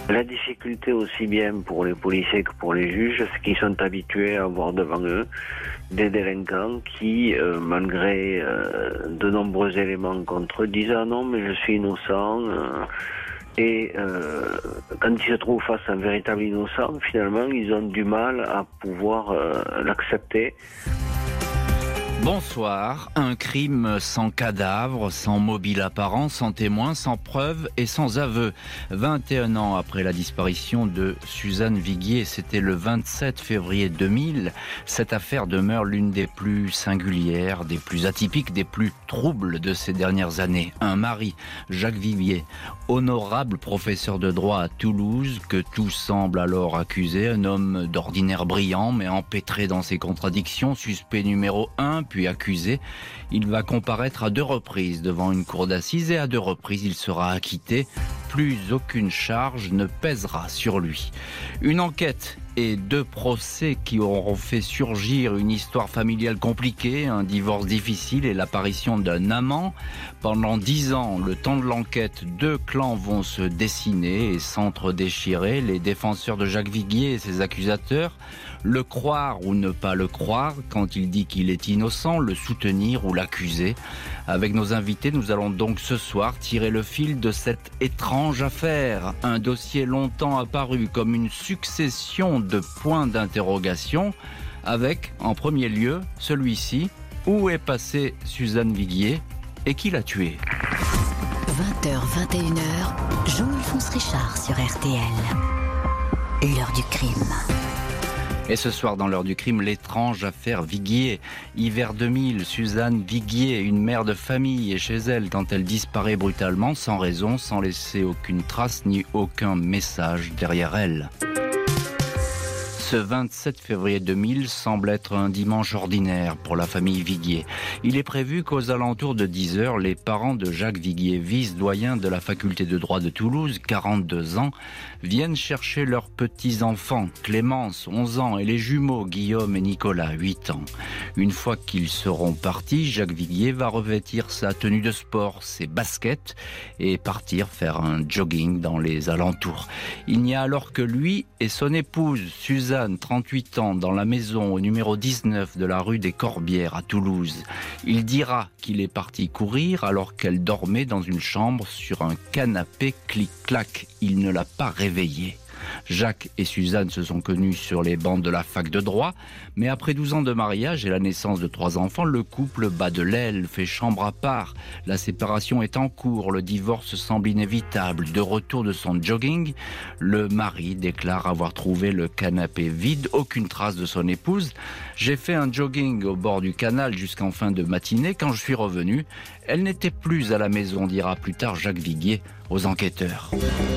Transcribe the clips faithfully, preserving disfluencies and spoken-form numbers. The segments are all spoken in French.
La difficulté aussi bien pour les policiers que pour les juges, c'est qu'ils sont habitués à voir devant eux des délinquants qui, euh, malgré euh, de nombreux éléments contre eux, disent « Ah non, mais je suis innocent euh, ». Et euh, quand ils se trouvent face à un véritable innocent, finalement, ils ont du mal à pouvoir euh, l'accepter. Bonsoir. Un crime sans cadavre, sans mobile apparent, sans témoin, sans preuve et sans aveu. vingt et un ans après la disparition de Suzanne Viguier, c'était le vingt-sept février deux mille. Cette affaire demeure l'une des plus singulières, des plus atypiques, des plus troubles de ces dernières années. Un mari, Jacques Viguier, honorable professeur de droit à Toulouse, que tout semble alors accuser, un homme d'ordinaire brillant mais empêtré dans ses contradictions, suspect numéro un, puis accusé. Il va comparaître à deux reprises devant une cour d'assises et à deux reprises il sera acquitté. Plus aucune charge ne pèsera sur lui. Une enquête et deux procès qui auront fait surgir une histoire familiale compliquée, un divorce difficile et l'apparition d'un amant. Pendant dix ans, le temps de l'enquête, deux clans vont se dessiner et s'entre-déchirer. Les défenseurs de Jacques Viguier et ses accusateurs, le croire ou ne pas le croire quand il dit qu'il est innocent, le soutenir ou l'accuser. Avec nos invités, nous allons donc ce soir tirer le fil de cette étrange affaire. Un dossier longtemps apparu comme une succession de points d'interrogation, avec, en premier lieu, celui-ci: où est passée Suzanne Viguier et qui l'a tuée? vingt heures vingt et une heures, Jean-Alphonse Richard sur R T L. L'heure du crime. Et ce soir, dans l'heure du crime, l'étrange affaire Viguier. Hiver deux mille, Suzanne Viguier, une mère de famille, est chez elle quand elle disparaît brutalement, sans raison, sans laisser aucune trace ni aucun message derrière elle. Ce vingt-sept février deux mille semble être un dimanche ordinaire pour la famille Viguier. Il est prévu qu'aux alentours de dix heures, les parents de Jacques Viguier, vice-doyen de la faculté de droit de Toulouse, quarante-deux ans, viennent chercher leurs petits-enfants, Clémence, onze ans, et les jumeaux, Guillaume et Nicolas, huit ans. Une fois qu'ils seront partis, Jacques Viguier va revêtir sa tenue de sport, ses baskets, et partir faire un jogging dans les alentours. Il n'y a alors que lui et son épouse, Suzanne, trente-huit ans, dans la maison au numéro dix-neuf de la rue des Corbières à Toulouse. Il dira qu'il est parti courir alors qu'elle dormait dans une chambre sur un canapé clic-clac. Il ne l'a pas réveillée. Jacques et Suzanne se sont connus sur les bancs de la fac de droit, mais après douze ans de mariage et la naissance de trois enfants, le couple bat de l'aile, fait chambre à part. La séparation est en cours, le divorce semble inévitable. De retour de son jogging, le mari déclare avoir trouvé le canapé vide, aucune trace de son épouse. « J'ai fait un jogging au bord du canal jusqu'en fin de matinée. Quand je suis revenu, elle n'était plus à la maison », dira plus tard Jacques Viguier aux enquêteurs.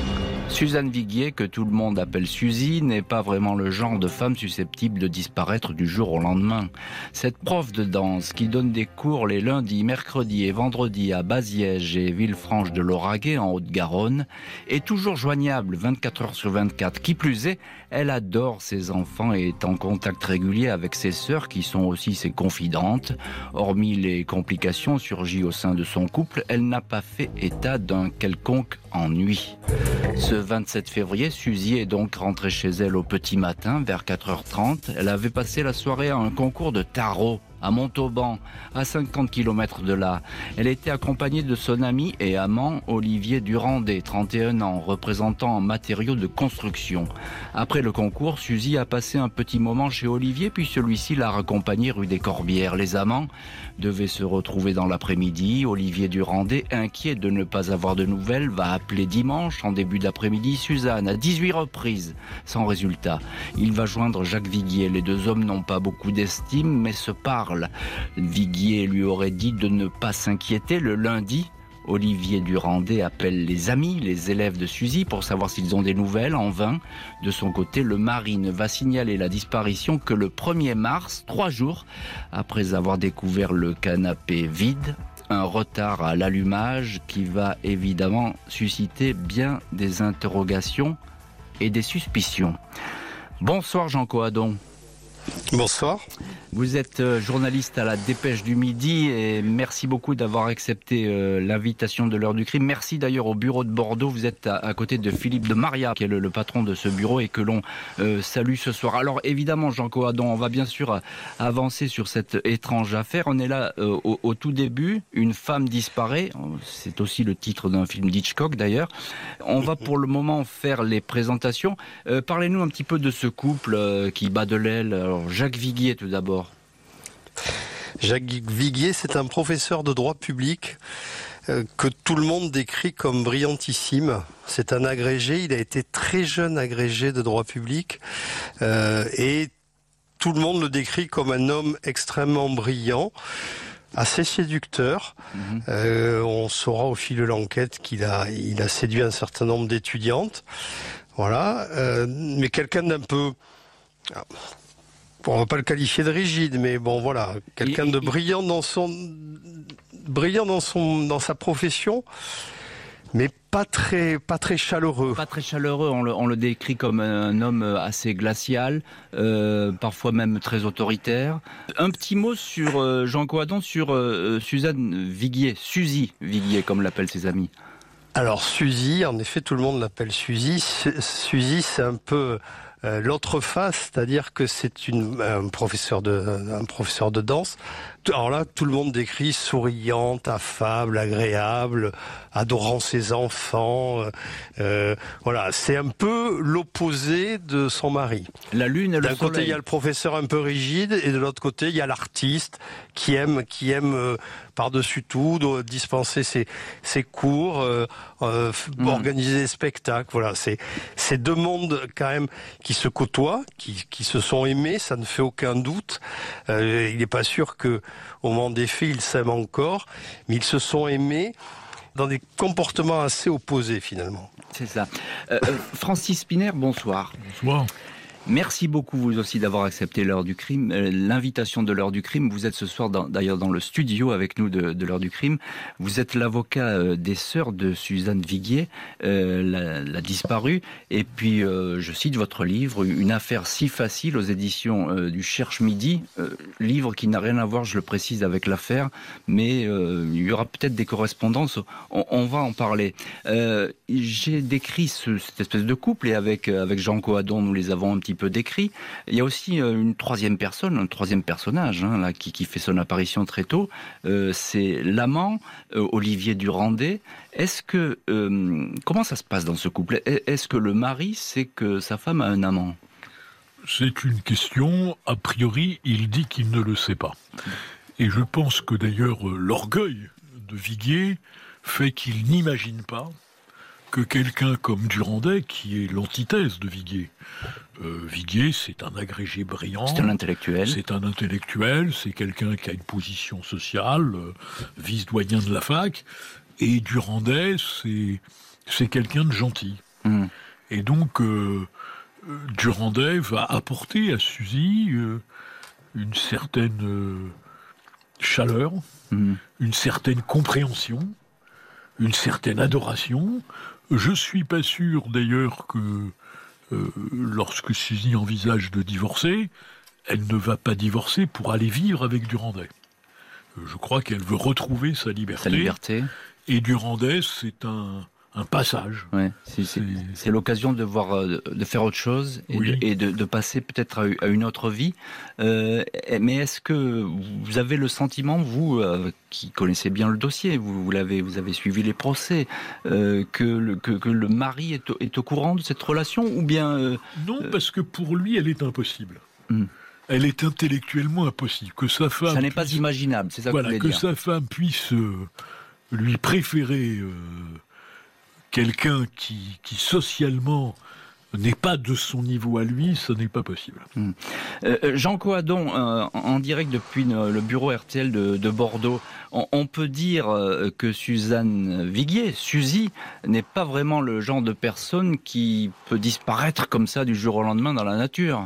Suzanne Viguier, que tout le monde appelle Suzy, n'est pas vraiment le genre de femme susceptible de disparaître du jour au lendemain. Cette prof de danse qui donne des cours les lundis, mercredis et vendredis à Baziège et Villefranche de Lauragais en Haute-Garonne est toujours joignable vingt-quatre heures sur vingt-quatre. Qui plus est, elle adore ses enfants et est en contact régulier avec ses sœurs qui sont aussi ses confidentes. Hormis les complications surgies au sein de son couple, elle n'a pas fait état d'un quelconque ennui. Ce vingt-sept février, Suzy est donc rentrée chez elle au petit matin, vers quatre heures trente. Elle avait passé la soirée à un concours de tarot à Montauban, à cinquante kilomètres de là. Elle était accompagnée de son ami et amant Olivier Durandet, trente et un ans, représentant en matériaux de construction. Après le concours, Suzy a passé un petit moment chez Olivier, puis celui-ci l'a raccompagnée rue des Corbières. Les amants devaient se retrouver dans l'après-midi. Olivier Durandet, inquiet de ne pas avoir de nouvelles, va appeler dimanche, en début d'après-midi, Suzanne, à dix-huit reprises, sans résultat. Il va joindre Jacques Viguier. Les deux hommes n'ont pas beaucoup d'estime, mais se parlent. Viguier lui aurait dit de ne pas s'inquiéter. Le lundi, Olivier Durandet appelle les amis, les élèves de Suzy pour savoir s'ils ont des nouvelles. En vain. De son côté, le mari ne va signaler la disparition que le premier mars, trois jours après avoir découvert le canapé vide. Un retard à l'allumage qui va évidemment susciter bien des interrogations et des suspicions. Bonsoir Jean Coadon. Bonsoir. Vous êtes journaliste à la Dépêche du Midi et merci beaucoup d'avoir accepté euh, l'invitation de l'heure du crime. Merci d'ailleurs au bureau de Bordeaux. Vous êtes à, à côté de Philippe de Maria, qui est le, le patron de ce bureau et que l'on euh, salue ce soir. Alors évidemment, Jean Coadon, on va bien sûr avancer sur cette étrange affaire. On est là euh, au, au tout début. Une femme disparaît. C'est aussi le titre d'un film d'Hitchcock d'ailleurs. On va pour le moment faire les présentations. Euh, parlez-nous un petit peu de ce couple euh, qui bat de l'aile. Alors Jacques Viguier tout d'abord. Jacques Viguier, c'est un professeur de droit public euh, que tout le monde décrit comme brillantissime. C'est un agrégé, il a été très jeune agrégé de droit public euh, et tout le monde le décrit comme un homme extrêmement brillant, assez séducteur. Mmh. Euh, on saura au fil de l'enquête qu'il a, il a séduit un certain nombre d'étudiantes. Voilà, euh, mais quelqu'un d'un peu... On va pas le qualifier de rigide, mais bon voilà, quelqu'un de brillant dans son, brillant dans son, dans sa profession, mais pas très, pas très chaleureux. Pas très chaleureux. On le, on le décrit comme un homme assez glacial, euh, parfois même très autoritaire. Un petit mot sur euh, Jean Coadon, sur euh, Suzanne Viguier, Suzy Viguier, comme l'appellent ses amis. Alors Suzy, en effet, tout le monde l'appelle Suzy. Suzy, c'est un peu Euh, l'autre face, c'est-à-dire que c'est une, un professeur de, un professeur de danse. Alors là, tout le monde décrit souriante, affable, agréable, adorant ses enfants. Euh, voilà, c'est un peu l'opposé de son mari. La lune et le D'un soleil. côté, il y a le professeur un peu rigide, et de l'autre côté, il y a l'artiste qui aime, qui aime euh, par-dessus tout, doit dispenser ses, ses cours, euh, euh, mmh. organiser des spectacles. Voilà, c'est, c'est deux mondes quand même qui se côtoient, qui, qui se sont aimés, ça ne fait aucun doute. Euh, il n'est pas sûr que au moment des faits, ils s'aiment encore, mais ils se sont aimés dans des comportements assez opposés finalement. C'est ça. Euh, Francis Spinner, bonsoir. Bonsoir. Merci beaucoup vous aussi d'avoir accepté l'heure du crime, euh, l'invitation de l'heure du crime. Vous êtes ce soir dans, d'ailleurs dans le studio avec nous de, de l'heure du crime. Vous êtes l'avocat euh, des sœurs de Suzanne Viguier, euh, la, la disparue. Et puis euh, je cite votre livre, Une affaire si facile aux éditions euh, du Cherche Midi. Euh, livre qui n'a rien à voir, je le précise, avec l'affaire, mais euh, il y aura peut-être des correspondances. On, on va en parler. Euh, j'ai décrit ce, cette espèce de couple et avec avec Jean Coadon, nous les avons un petit peu décrit. Il y a aussi une troisième personne, un troisième personnage hein, là, qui, qui fait son apparition très tôt. Euh, c'est l'amant, euh, Olivier Durandé. Est-ce que euh, comment ça se passe dans ce couple ? Est-ce que le mari sait que sa femme a un amant ? C'est une question, a priori, il dit qu'il ne le sait pas. Et je pense que d'ailleurs, l'orgueil de Viguier fait qu'il n'imagine pas que quelqu'un comme Durandé, qui est l'antithèse de Viguier. Euh, Viguier, c'est un agrégé brillant. C'est un intellectuel. C'est un intellectuel, c'est quelqu'un qui a une position sociale, euh, vice-doyen de la fac. Et Durandé, c'est, c'est quelqu'un de gentil. Mmh. Et donc, euh, Durandé va apporter à Suzy euh, une certaine euh, chaleur, mmh. une certaine compréhension, une certaine adoration. Je suis pas sûr d'ailleurs que euh, lorsque Suzy envisage de divorcer, elle ne va pas divorcer pour aller vivre avec Durandé. Euh, je crois qu'elle veut retrouver sa liberté. Sa liberté. Et Durandé, c'est un, un passage. Ouais, c'est, c'est, c'est l'occasion de voir, de faire autre chose et, oui. de, et de, de passer peut-être à une autre vie. Euh, mais est-ce que vous avez le sentiment, vous, euh, qui connaissez bien le dossier, vous, vous l'avez, vous avez suivi les procès, euh, que, le, que, que le mari est au, est au courant de cette relation, ou bien euh, non, parce que pour lui, elle est impossible. Hum. Elle est intellectuellement impossible. Que sa femme. Ça n'est puisse, pas imaginable. C'est ça voilà, que vous que voulez dire. sa femme puisse euh, lui préférer. Euh, Quelqu'un qui, qui socialement n'est pas de son niveau à lui, ce n'est pas possible. Mmh. Euh, Jean Coadon, euh, en direct depuis le bureau R T L de, de Bordeaux, on, on peut dire que Suzanne Viguier, Suzy, n'est pas vraiment le genre de personne qui peut disparaître comme ça du jour au lendemain dans la nature.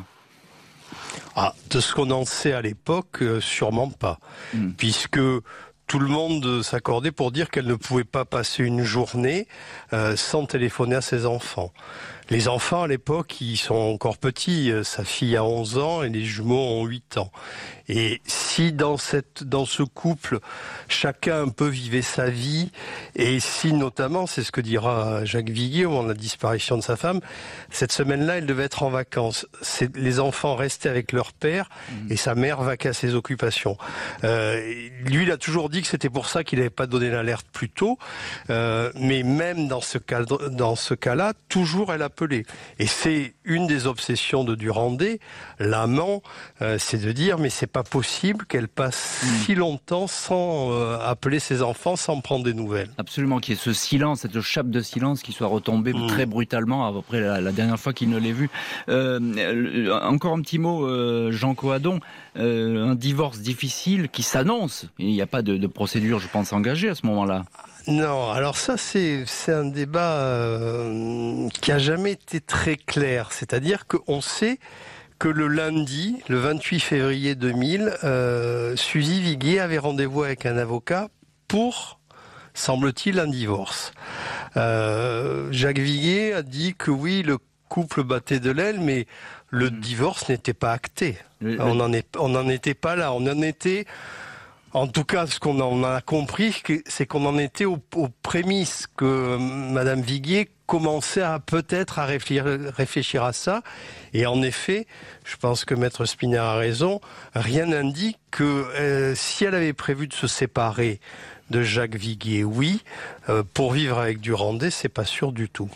Ah, de ce qu'on en sait à l'époque, euh, sûrement pas. Mmh. Puisque tout le monde s'accordait pour dire qu'elle ne pouvait pas passer une journée euh, sans téléphoner à ses enfants. Les enfants, à l'époque, ils sont encore petits. Sa fille a onze ans et les jumeaux ont huit ans. Et si dans cette, dans ce couple, chacun un peu vivait sa vie, et si notamment, c'est ce que dira Jacques Viguier au moment de la disparition de sa femme, cette semaine-là, elle devait être en vacances. C'est, les enfants restaient avec leur père, mmh. et sa mère vaquait à ses occupations. Euh, lui, il a toujours dit que c'était pour ça qu'il n'avait pas donné l'alerte plus tôt, euh, mais même dans ce cas, dans ce cas-là, toujours elle appelait. Et c'est une des obsessions de Durandé, l'amant, euh, c'est de dire, mais c'est pas possible qu'elle passe mmh. si longtemps sans euh, appeler ses enfants, sans prendre des nouvelles. Absolument, qu'il y ait ce silence, cette chape de silence qui soit retombée mmh. très brutalement après la, la dernière fois qu'il ne l'ait vue. Euh, encore un petit mot, euh, Jean Coadon, euh, un divorce difficile qui s'annonce. Il n'y a pas de, de procédure, je pense, engagée à ce moment-là. Non, alors ça c'est c'est un débat euh, qui a jamais été très clair. C'est-à-dire qu'on sait que le lundi, le vingt-huit février deux mille, euh, Suzy Viguier avait rendez-vous avec un avocat pour, semble-t-il, un divorce. Euh, Jacques Viguier a dit que oui, le couple battait de l'aile, mais le mmh. divorce n'était pas acté. Le, on n'en est, on n'en était pas là. On en était... En tout cas, ce qu'on en a compris, c'est qu'on en était aux, aux prémices, que Madame Viguier commençait à peut-être à réfléchir, réfléchir à ça. Et en effet, je pense que Maître Spinner a raison, rien n'indique que euh, si elle avait prévu de se séparer de Jacques Viguier, oui, euh, pour vivre avec Durandé, c'est pas sûr du tout.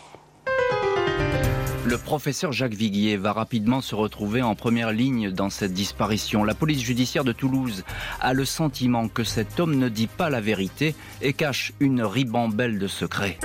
Le professeur Jacques Viguier va rapidement se retrouver en première ligne dans cette disparition. La police judiciaire de Toulouse a le sentiment que cet homme ne dit pas la vérité et cache une ribambelle de secrets.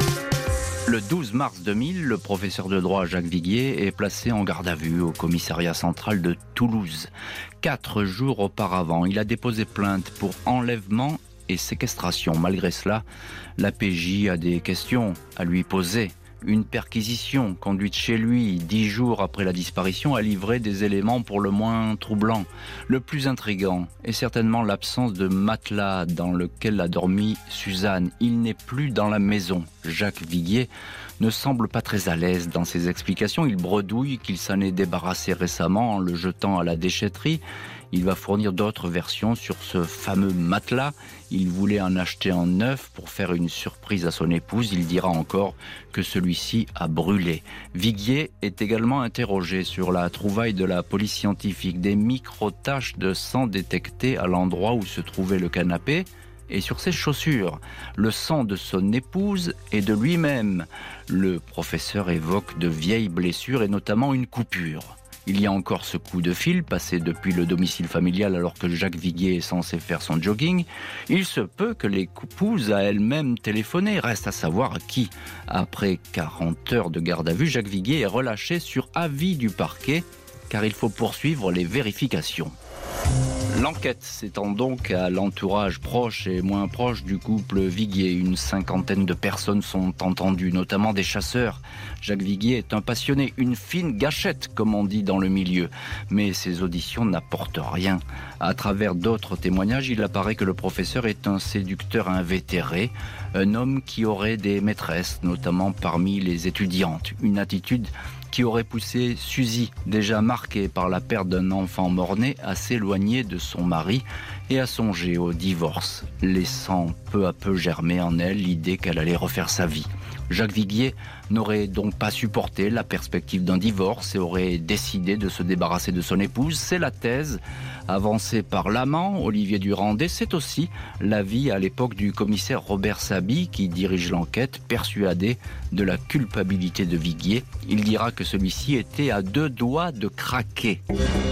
Le douze mars deux mille, le professeur de droit Jacques Viguier est placé en garde à vue au commissariat central de Toulouse. Quatre jours auparavant, il a déposé plainte pour enlèvement et séquestration. Malgré cela, la P J a des questions à lui poser. Une perquisition conduite chez lui dix jours après la disparition a livré des éléments pour le moins troublants. Le plus intriguant est certainement l'absence de matelas dans lequel a dormi Suzanne. Il n'est plus dans la maison. Jacques Viguier ne semble pas très à l'aise dans ses explications. Il bredouille qu'il s'en est débarrassé récemment en le jetant à la déchetterie. Il va fournir d'autres versions sur ce fameux matelas. Il voulait en acheter un neuf pour faire une surprise à son épouse. Il dira encore que celui-ci a brûlé. Viguier est également interrogé sur la trouvaille de la police scientifique. Des micro-taches de sang détectées à l'endroit où se trouvait le canapé et sur ses chaussures. Le sang de son épouse et de lui-même. Le professeur évoque de vieilles blessures et notamment une coupure. Il y a encore ce coup de fil passé depuis le domicile familial alors que Jacques Viguier est censé faire son jogging. Il se peut que l'épouse a elle-même téléphoné. Reste à savoir à qui. Après quarante heures de garde à vue, Jacques Viguier est relâché sur avis du parquet car il faut poursuivre les vérifications. L'enquête s'étend donc à l'entourage proche et moins proche du couple Viguier. Une cinquantaine de personnes sont entendues, notamment des chasseurs. Jacques Viguier est un passionné, une fine gâchette, comme on dit dans le milieu. Mais ces auditions n'apportent rien. À travers d'autres témoignages, il apparaît que le professeur est un séducteur invétéré, un homme qui aurait des maîtresses, notamment parmi les étudiantes. Une attitude qui aurait poussé Suzy, déjà marquée par la perte d'un enfant mort-né, à s'éloigner de son mari et à songer au divorce, laissant peu à peu germer en elle l'idée qu'elle allait refaire sa vie. Jacques Viguier n'aurait donc pas supporté la perspective d'un divorce et aurait décidé de se débarrasser de son épouse. C'est la thèse avancée par l'amant, Olivier Durandé. C'est aussi l'avis à l'époque du commissaire Robert Saby qui dirige l'enquête, persuadé de la culpabilité de Viguier. Il dira que celui-ci était à deux doigts de craquer.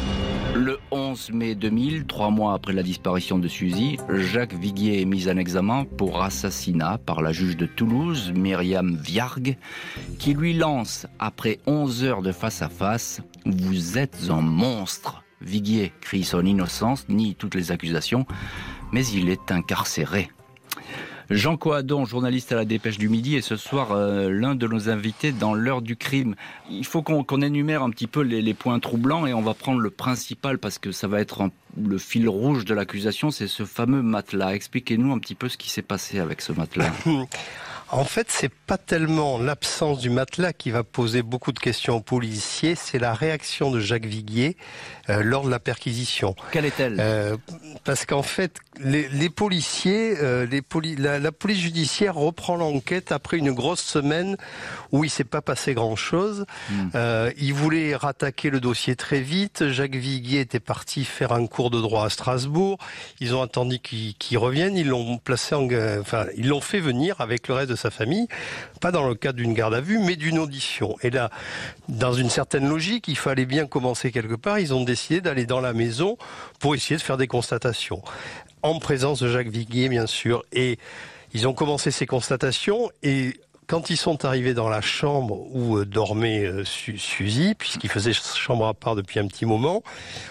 Le onze mai deux mille, trois mois après la disparition de Suzy, Jacques Viguier est mis en examen pour assassinat par la juge de Toulouse, Myriam Viargue, qui lui lance, après onze heures de face-à-face, « Vous êtes un monstre !» Viguier crie son innocence, nie toutes les accusations, mais il est incarcéré. Jean Coadon, journaliste à la Dépêche du Midi, et ce soir euh, l'un de nos invités dans l'heure du crime. Il faut qu'on, qu'on énumère un petit peu les, les points troublants et on va prendre le principal parce que ça va être un, le fil rouge de l'accusation, c'est ce fameux matelas. Expliquez-nous un petit peu ce qui s'est passé avec ce matelas. En fait, c'est pas tellement l'absence du matelas qui va poser beaucoup de questions aux policiers, c'est la réaction de Jacques Viguier euh, lors de la perquisition. Quelle est-elle ? euh, Parce qu'en fait, les, les policiers, euh, les poli- la, la police judiciaire reprend l'enquête après une grosse semaine où il s'est pas passé grand-chose. Mmh. Euh, ils voulaient rattaquer le dossier très vite. Jacques Viguier était parti faire un cours de droit à Strasbourg. Ils ont attendu qu'il, qu'il revienne. Ils l'ont placé en, enfin, ils l'ont fait venir avec le reste de sa famille, pas dans le cadre d'une garde à vue, mais d'une audition. Et là, dans une certaine logique, il fallait bien commencer quelque part. Ils ont décidé d'aller dans la maison pour essayer de faire des constatations, en présence de Jacques Viguier, bien sûr. Et ils ont commencé ces constatations et quand ils sont arrivés dans la chambre où dormait Suzy, puisqu'il faisait chambre à part depuis un petit moment,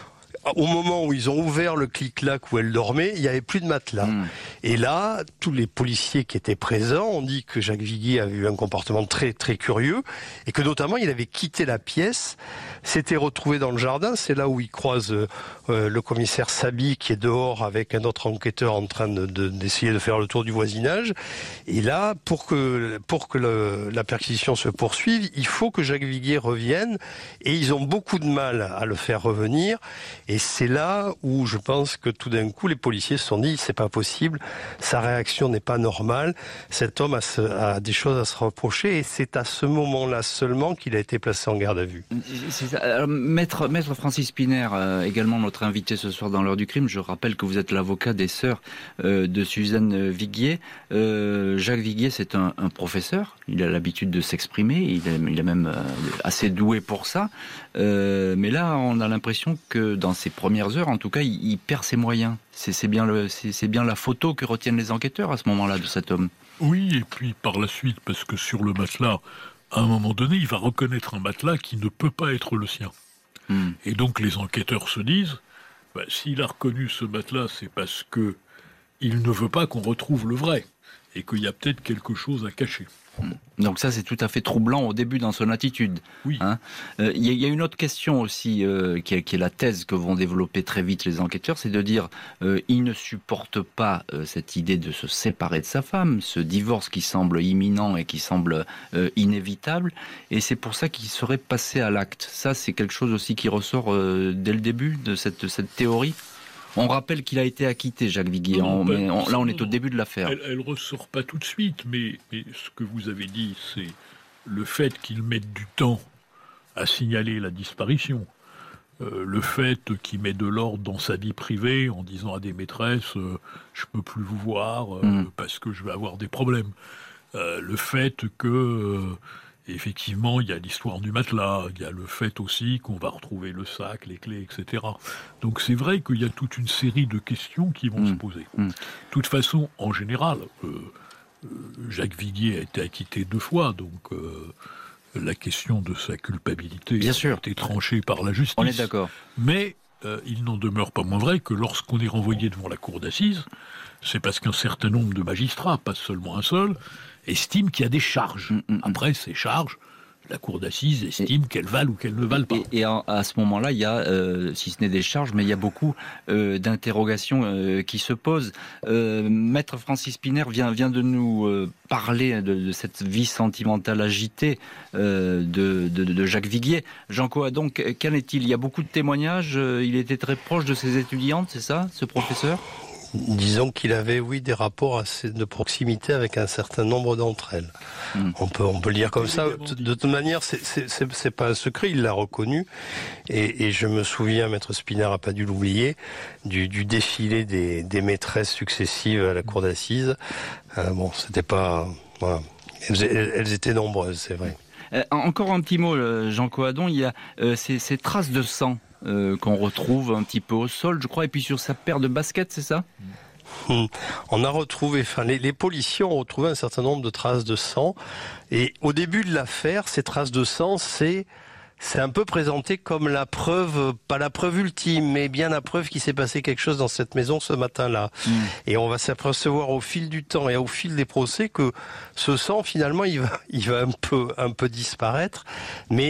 au moment où ils ont ouvert le clic-clac où elle dormait, il n'y avait plus de matelas. Mmh. Et là, tous les policiers qui étaient présents ont dit que Jacques Viguier avait eu un comportement très très curieux et que notamment il avait quitté la pièce, s'était retrouvé dans le jardin. C'est là où il croise euh, le commissaire Sabi qui est dehors avec un autre enquêteur en train de, de, d'essayer de faire le tour du voisinage. Et là, pour que pour que le, la perquisition se poursuive, il faut que Jacques Viguier revienne et ils ont beaucoup de mal à le faire revenir. Et c'est là où je pense que tout d'un coup, les policiers se sont dit, c'est pas possible, sa réaction n'est pas normale, cet homme a, ce, a des choses à se reprocher, et c'est à ce moment-là seulement qu'il a été placé en garde à vue. C'est ça. Alors, maître, maître Francis Piner, euh, également notre invité ce soir dans l'heure du crime, je rappelle que vous êtes l'avocat des sœurs euh, de Suzanne Viguier. Euh, Jacques Viguier, c'est un, un professeur, il a l'habitude de s'exprimer, il est, il est même euh, assez doué pour ça, euh, mais là, on a l'impression que dans ces premières heures, en tout cas, il, il perd ses moyens. C'est, c'est, bien le, c'est, c'est bien la photo que retiennent les enquêteurs à ce moment-là de cet homme. Oui, et puis par la suite, parce que sur le matelas, à un moment donné, il va reconnaître un matelas qui ne peut pas être le sien. Mmh. Et donc les enquêteurs se disent, bah, s'il a reconnu ce matelas, c'est parce que il ne veut pas qu'on retrouve le vrai, et qu'il y a peut-être quelque chose à cacher. Donc ça, c'est tout à fait troublant au début dans son attitude. Oui. Hein, euh, y, y a une autre question aussi, euh, qui, est, qui est la thèse que vont développer très vite les enquêteurs, c'est de dire euh, il ne supporte pas euh, cette idée de se séparer de sa femme, ce divorce qui semble imminent et qui semble euh, inévitable, et c'est pour ça qu'il serait passé à l'acte. Ça, c'est quelque chose aussi qui ressort euh, dès le début de cette, de cette théorie. On rappelle qu'il a été acquitté, Jacques Viguier. Non, on, ben, mais on, là, on est au début de l'affaire. Elle ne ressort pas tout de suite, mais, mais ce que vous avez dit, c'est le fait qu'il mette du temps à signaler la disparition, euh, le fait qu'il met de l'ordre dans sa vie privée en disant à des maîtresses euh, « je ne peux plus vous voir euh, mmh. parce que je vais avoir des problèmes euh, », le fait que... Euh, effectivement, il y a l'histoire du matelas, il y a le fait aussi qu'on va retrouver le sac, les clés, et cetera. Donc c'est vrai qu'il y a toute une série de questions qui vont mmh. se poser. De mmh. toute façon, en général, euh, euh, Jacques Viguier a été acquitté deux fois, donc euh, la question de sa culpabilité Bien a sûr. été tranchée par la justice. On est d'accord. Mais euh, il n'en demeure pas moins vrai que lorsqu'on est renvoyé devant la cour d'assises, c'est parce qu'un certain nombre de magistrats, pas seulement un seul, estime qu'il y a des charges. Mmh, mmh. Après, ces charges, la cour d'assises estime et, qu'elles valent ou qu'elles ne valent pas. Et, et à, à ce moment-là, il y a, euh, si ce n'est des charges, mais il y a beaucoup euh, d'interrogations euh, qui se posent. Euh, Maître Francis Piner vient, vient de nous euh, parler de, de cette vie sentimentale agitée euh, de, de, de Jacques Viguier. Jean Coadon, qu'en est-il ? Il y a beaucoup de témoignages. Il était très proche de ses étudiantes, c'est ça, ce professeur ? Disons qu'il avait, oui, des rapports assez de proximité avec un certain nombre d'entre elles. Mmh. On peut, on peut le dire comme ça. De, de toute manière, c'est, c'est, c'est, c'est pas un secret, il l'a reconnu. Et, et je me souviens, Maître Spinard a pas dû l'oublier, du, du défilé des, des maîtresses successives à la cour d'assises. Euh, bon, c'était pas, voilà. Elles, elles étaient nombreuses, c'est vrai. Euh, encore un petit mot, Jean Coadon, il y a euh, ces, ces traces de sang. Euh, qu'on retrouve un petit peu au sol, je crois, et puis sur sa paire de baskets, c'est ça ? Hum. On a retrouvé, enfin, les, les policiers ont retrouvé un certain nombre de traces de sang, et au début de l'affaire, ces traces de sang, c'est c'est un peu présenté comme la preuve, pas la preuve ultime, mais bien la preuve qu'il s'est passé quelque chose dans cette maison ce matin-là. Mmh. Et on va s'apercevoir au fil du temps et au fil des procès que ce sang, finalement, il va, il va un peu, un peu disparaître, mais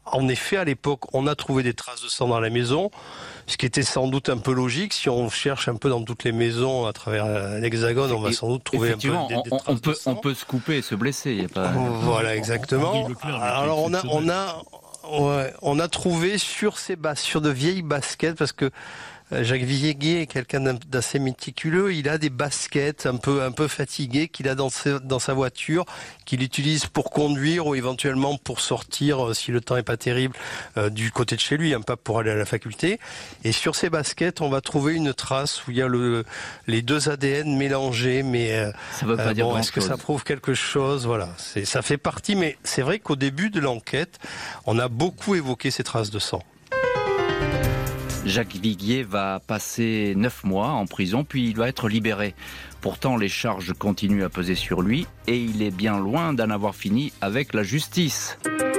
en effet, à l'époque, on a trouvé des traces de sang dans la maison, ce qui était sans doute un peu logique. Si on cherche un peu dans toutes les maisons à travers l'Hexagone, on va sans doute trouver un peu des, des traces on, on peut, de sang. On peut se couper et se blesser. Y a pas... Voilà, exactement. Alors on a, on a, ouais, on a trouvé sur ces bas, sur de vieilles baskets, parce que Jacques Viguier est quelqu'un d'assez méticuleux. Il a des baskets un peu un peu fatiguées qu'il a dans sa, dans sa voiture, qu'il utilise pour conduire ou éventuellement pour sortir si le temps est pas terrible euh, du côté de chez lui, hein, pas pour aller à la faculté. Et sur ces baskets, on va trouver une trace où il y a le les deux A D N mélangés. Mais euh, ça veut pas euh, dire bon, est-ce que ça prouve quelque chose? Voilà, c'est ça fait partie. Mais c'est vrai qu'au début de l'enquête, on a beaucoup évoqué ces traces de sang. Jacques Viguier va passer neuf mois en prison, puis il va être libéré. Pourtant, les charges continuent à peser sur lui et il est bien loin d'en avoir fini avec la justice.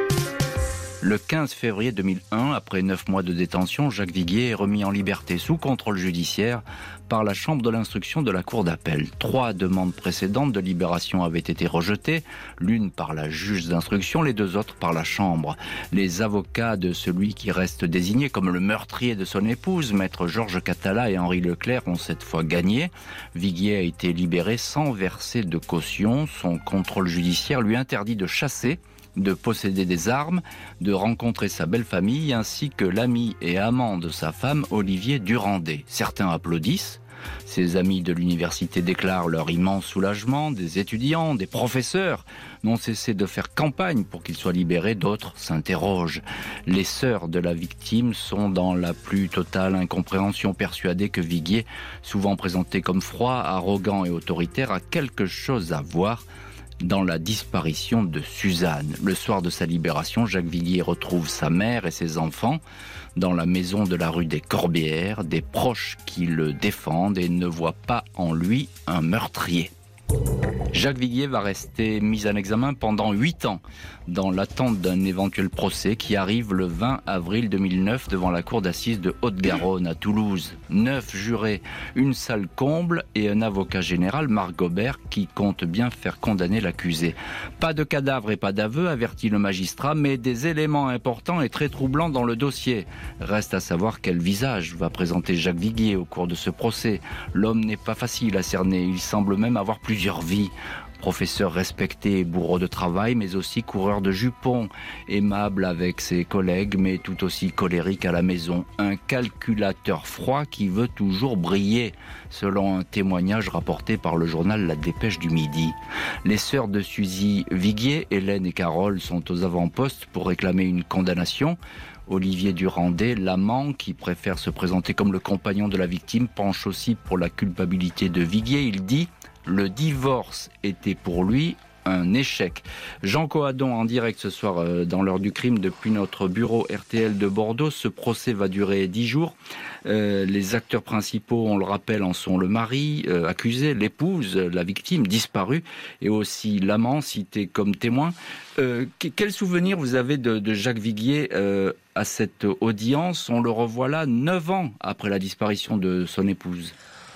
Le quinze février deux mille un, après neuf mois de détention, Jacques Viguier est remis en liberté sous contrôle judiciaire par la chambre de l'instruction de la cour d'appel. Trois demandes précédentes de libération avaient été rejetées, l'une par la juge d'instruction, les deux autres par la chambre. Les avocats de celui qui reste désigné comme le meurtrier de son épouse, maître Georges Catala et Henri Leclerc, ont cette fois gagné. Viguier a été libéré sans verser de caution. Son contrôle judiciaire lui interdit de chasser, de posséder des armes, de rencontrer sa belle famille ainsi que l'ami et amant de sa femme, Olivier Durandet. Certains applaudissent. Ses amis de l'université déclarent leur immense soulagement. Des étudiants, des professeurs n'ont cessé de faire campagne pour qu'il soit libéré. D'autres s'interrogent. Les sœurs de la victime sont dans la plus totale incompréhension, persuadées que Viguier, souvent présenté comme froid, arrogant et autoritaire, a quelque chose à voir dans la disparition de Suzanne. Le soir de sa libération, Jacques Viguier retrouve sa mère et ses enfants dans la maison de la rue des Corbières, des proches qui le défendent et ne voient pas en lui un meurtrier. Jacques Viguier va rester mis en examen pendant huit ans dans l'attente d'un éventuel procès qui arrive le vingt avril deux mille neuf devant la cour d'assises de Haute-Garonne à Toulouse. Neuf jurés, une salle comble et un avocat général, Marc Gobert, qui compte bien faire condamner l'accusé. Pas de cadavre et pas d'aveu, avertit le magistrat, mais des éléments importants et très troublants dans le dossier. Reste à savoir quel visage va présenter Jacques Viguier au cours de ce procès. L'homme n'est pas facile à cerner, il semble même avoir plusieurs vies. Professeur respecté et bourreau de travail, mais aussi coureur de jupons, aimable avec ses collègues, mais tout aussi colérique à la maison. Un calculateur froid qui veut toujours briller, selon un témoignage rapporté par le journal La Dépêche du Midi. Les sœurs de Suzy Viguier, Hélène et Carole, sont aux avant-postes pour réclamer une condamnation. Olivier Durandet, l'amant qui préfère se présenter comme le compagnon de la victime, penche aussi pour la culpabilité de Viguier. Il dit: le divorce était pour lui un échec. Jean Coadon en direct ce soir dans l'heure du crime depuis notre bureau R T L de Bordeaux. Ce procès va durer dix jours. Euh, les acteurs principaux, on le rappelle, en sont le mari euh, accusé, l'épouse, la victime disparue, et aussi l'amant cité comme témoin. Euh, quel souvenir vous avez de, de Jacques Viguier euh, à cette audience? On le revoit là neuf ans après la disparition de son épouse.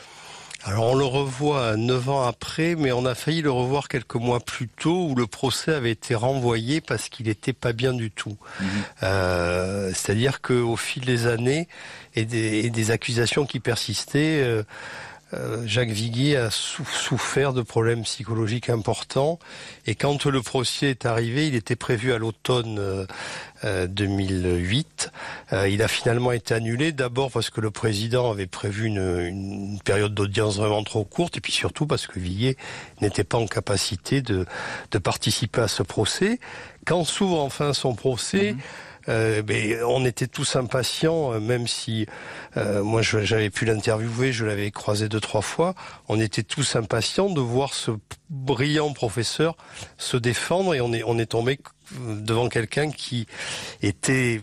Alors on le revoit neuf ans après, mais on a failli le revoir quelques mois plus tôt où le procès avait été renvoyé parce qu'il n'était pas bien du tout. Mmh. Euh, c'est-à-dire qu'au fil des années et des, et des accusations qui persistaient, euh, euh, Jacques Viguier a sou- souffert de problèmes psychologiques importants. Et quand le procès est arrivé, il était prévu à l'automne euh, euh, deux mille huit. Euh, il a finalement été annulé, d'abord parce que le président avait prévu une, une période d'audience vraiment trop courte, et puis surtout parce que Viguier n'était pas en capacité de, de participer à ce procès. Quand s'ouvre enfin son procès, mmh. Euh, ben, on était tous impatients, même si euh, moi je, j'avais pu l'interviewer, je l'avais croisé deux trois fois. On était tous impatients de voir ce brillant professeur se défendre, et on est on est tombé devant quelqu'un qui était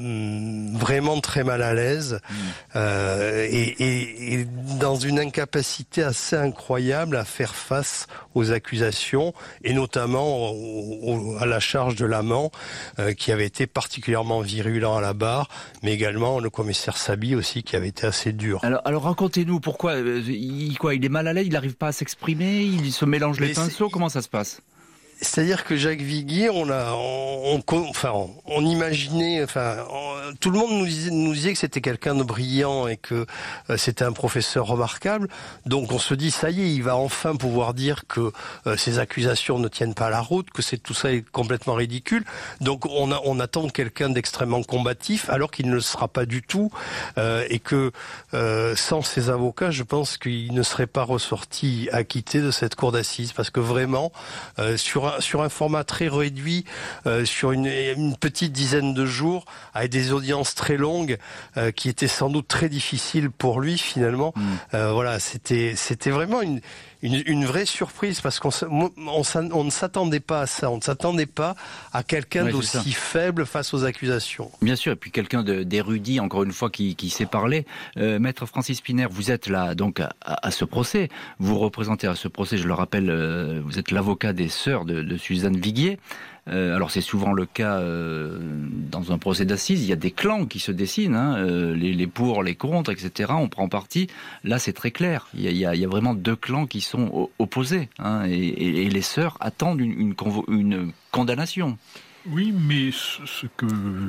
vraiment très mal à l'aise mmh. euh, et, et, et dans une incapacité assez incroyable à faire face aux accusations, et notamment au, au, à la charge de l'amant euh, qui avait été particulièrement virulent à la barre, mais également le commissaire Sabi aussi qui avait été assez dur. Alors, alors racontez-nous pourquoi il, quoi, il est mal à l'aise, il n'arrive pas à s'exprimer, il se mélange mais les pinceaux, comment ça se passe? C'est-à-dire que Jacques Viguier, on a, on, on, enfin, on, on imaginait, enfin, on, tout le monde nous disait, nous disait que c'était quelqu'un de brillant et que euh, c'était un professeur remarquable. Donc on se dit, ça y est, il va enfin pouvoir dire que euh, ces accusations ne tiennent pas la route, que c'est tout ça est complètement ridicule. Donc on, a, on attend quelqu'un d'extrêmement combatif, alors qu'il ne le sera pas du tout, euh, et que euh, sans ses avocats, je pense qu'il ne serait pas ressorti acquitté de cette cour d'assises, parce que vraiment, euh, sur un sur un format très réduit, euh, sur une, une petite dizaine de jours, avec des audiences très longues, euh, qui étaient sans doute très difficiles pour lui finalement. Mmh. Euh, voilà, c'était c'était vraiment une Une, une vraie surprise, parce qu'on on, on ne s'attendait pas à ça, on ne s'attendait pas à quelqu'un ouais, d'aussi faible face aux accusations. Bien sûr, et puis quelqu'un de, d'érudit, encore une fois, qui, qui sait parler. Euh, Maître Francis Spinner, vous êtes là donc à, à ce procès, vous représentez à ce procès, je le rappelle, euh, vous êtes l'avocat des sœurs de, de Suzanne Viguier. Euh, alors c'est souvent le cas euh, dans un procès d'assises, il y a des clans qui se dessinent, hein, euh, les, les pour, les contre, et cetera. On prend parti. Là c'est très clair, il y a, il y a, il y a vraiment deux clans qui sont opposés, hein, et, et, et les sœurs attendent une, une, convo- une condamnation. Oui, mais ce, ce que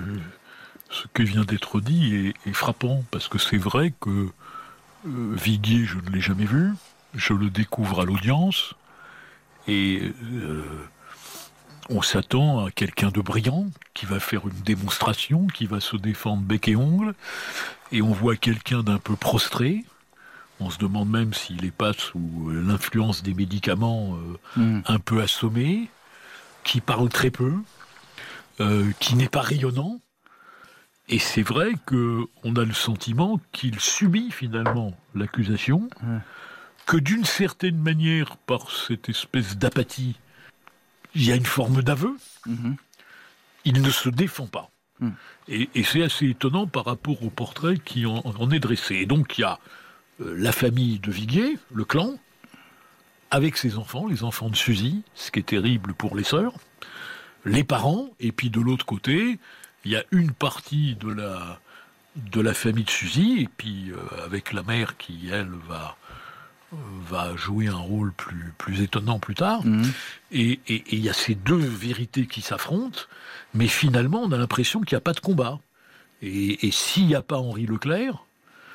ce qui vient d'être dit est, est frappant, parce que c'est vrai que euh, Viguier, je ne l'ai jamais vu, je le découvre à l'audience, et euh, on s'attend à quelqu'un de brillant, qui va faire une démonstration, qui va se défendre bec et ongle, et on voit quelqu'un d'un peu prostré. On se demande même s'il n'est pas sous l'influence des médicaments euh, mmh. un peu assommé, qui parle très peu, euh, qui n'est pas rayonnant. Et c'est vrai qu'on a le sentiment qu'il subit finalement l'accusation, mmh. que d'une certaine manière, par cette espèce d'apathie, il y a une forme d'aveu. Mmh. Il ne se défend pas. Mmh. Et, et c'est assez étonnant par rapport au portrait qui en, en est dressé. Et donc il y a euh, la famille de Viguier, le clan, avec ses enfants, les enfants de Suzy, ce qui est terrible pour les sœurs, les parents, et puis de l'autre côté, il y a une partie de la, de la famille de Suzy, et puis euh, avec la mère qui, elle, va... va jouer un rôle plus, plus étonnant plus tard. Mmh. Et il y a ces deux vérités qui s'affrontent, mais finalement, on a l'impression qu'il n'y a pas de combat. Et, et s'il n'y a pas Henri Leclerc,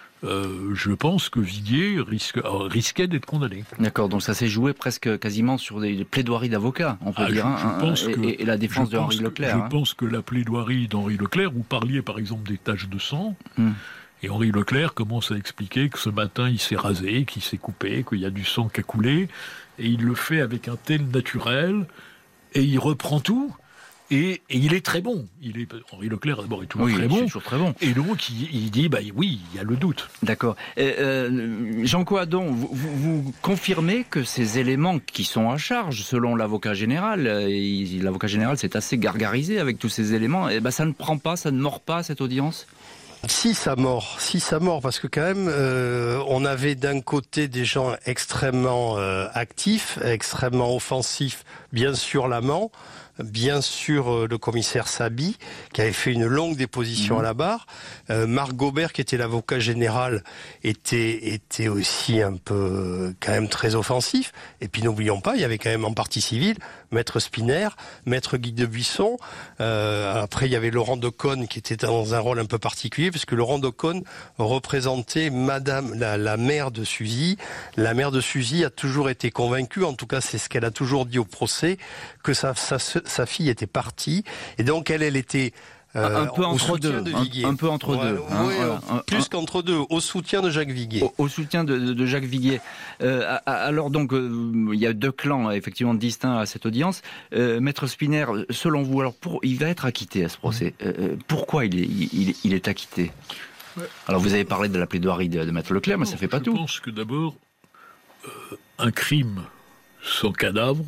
euh, je pense que Viguier risque, euh, risquait d'être condamné. D'accord, donc ça s'est joué presque quasiment sur des plaidoiries d'avocats, on peut ah, dire, je, je hein, pense et, que, et la défense de Henri Leclerc. Je hein. pense que la plaidoirie d'Henri Leclerc, vous parliez par exemple des taches de sang, mmh. et Henri Leclerc commence à expliquer que ce matin, il s'est rasé, qu'il s'est coupé, qu'il y a du sang qui a coulé, et il le fait avec un tel naturel, et il reprend tout, et, et il est très bon. Il est, Henri Leclerc, d'abord, est toujours, oui, très, bon, toujours très bon. Et donc, il, il dit, bah oui, il y a le doute. D'accord. Euh, euh, Jean Coadon, vous, vous, vous confirmez que ces éléments qui sont à charge, selon l'avocat général, et l'avocat général s'est assez gargarisé avec tous ces éléments, et ben ça ne prend pas, ça ne mord pas cette audience ? Si ça mord, si ça mord, parce que quand même, euh, on avait d'un côté des gens extrêmement euh, actifs, extrêmement offensifs, bien sûr l'amant, bien sûr euh, le commissaire Sabi, qui avait fait une longue déposition mmh. à la barre. Euh, Marc Gobert, qui était l'avocat général, était était aussi un peu quand même très offensif. Et puis n'oublions pas, il y avait quand même en partie civile Maître Spinner, Maître Guy de Buisson. Euh, après, il y avait Laurent Decaune qui était dans un rôle un peu particulier, parce que Laurent Decaune représentait Madame la, la mère de Suzy. La mère de Suzy a toujours été convaincue, en tout cas c'est ce qu'elle a toujours dit au procès, que sa, sa, sa fille était partie. Et donc elle, elle était... Euh, un peu entre deux, un, un peu entre ouais, deux, hein, ouais, voilà. un, plus un, qu'entre deux, au soutien de Jacques Viguier. Au, au soutien de, de, de Jacques Viguier. Euh, alors donc, euh, il y a deux clans effectivement distincts à cette audience. Euh, Maître Spinner, selon vous, alors pour, il va être acquitté à ce procès. Euh, pourquoi il est, il, il est acquitté ? Alors vous avez parlé de la plaidoirie de, de Maître Leclerc, mais non, ça fait pas je tout. Je pense que d'abord, euh, un crime sans cadavre,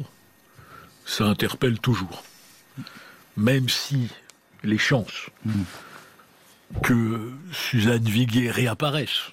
ça interpelle toujours, même si les chances mmh. que Suzanne Viguier réapparaisse